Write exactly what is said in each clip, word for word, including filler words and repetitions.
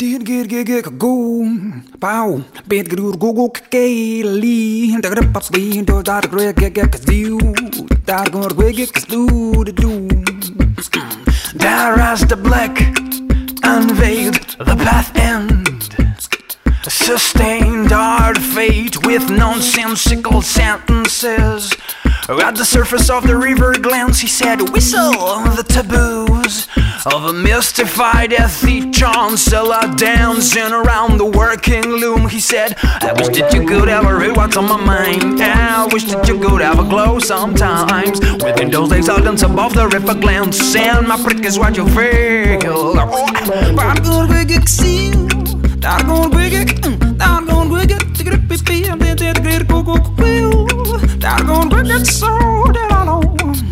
Did get get get go bow bed go go go keli da grip up be do da grip get get do da go get get do do there as the black unveiled the path end sustained hard fate with nonsensical sentences. At the surface of the river glance, he said, whistle the taboos of a mystified ethic chancellor dancing around the working loom. He said, I wish that you could ever read what's on my mind. I wish that you could have a glow sometimes. Within those days, silence above the river glance, and my prick is what you feel. I'm gonna get seen. I'm gonna get I'm gonna get to get a pee and then get go go go. I'm gonna get so that I know.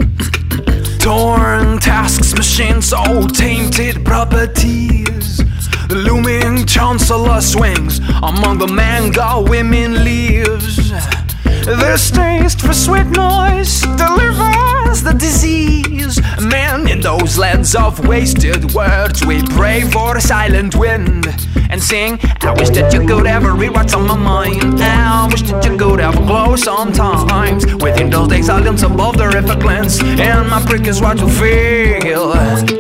Torn tasks, machines, so tainted properties. The looming chancellor swings among the mango women leaves. This taste for sweet noise delivers the disease. Man, in those lands of wasted words, we pray for a silent wind and sing, I wish that you could ever read what's on my mind. I wish that you could have a glow sometimes. Within those days, silence above the river glance, and my prick is what you feel.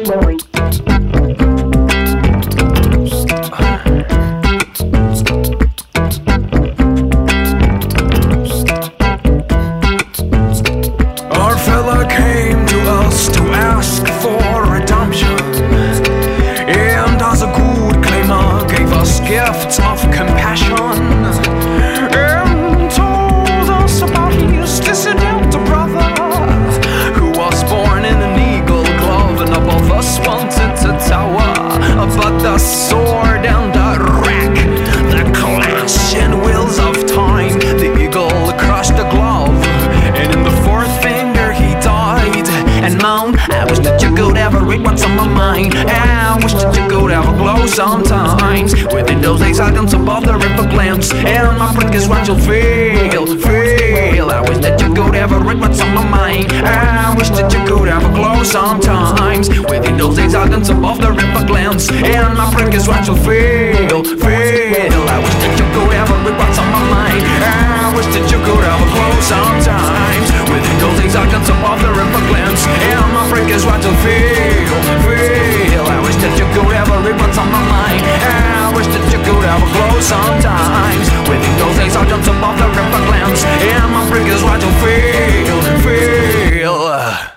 Our fella came to us to ask for redemption, and as a good claimer gave us gifts of compassion, and told us about his dissident brother, who was born in an eagle glove and above us wanted to tower. But the sword and the rack, the clash and wheels of time, the eagle crushed the glove, and in the fourth finger he died. And moan, I wish that you could ever read what's on my mind. I wish that you could have a glow sometimes. Within those days, silence above the river glance, and my prick is what you'll feel, feel. I wish that you could ever read what's on my mind. I wish that you could have a glow sometimes. Within those days, silence above the river glance, and my prick is what you'll feel, feel. I wish that you could ever read what's on my mind. I wish that you could have a glow sometimes. Within those days, silence above the river glance, and my prick is what you'll feel, feel. I wish that you could ever read what's on my mind. I wish that you could have a glow sometimes. Within those days, silence above the river glance, and my prick is what you'll feel, feel.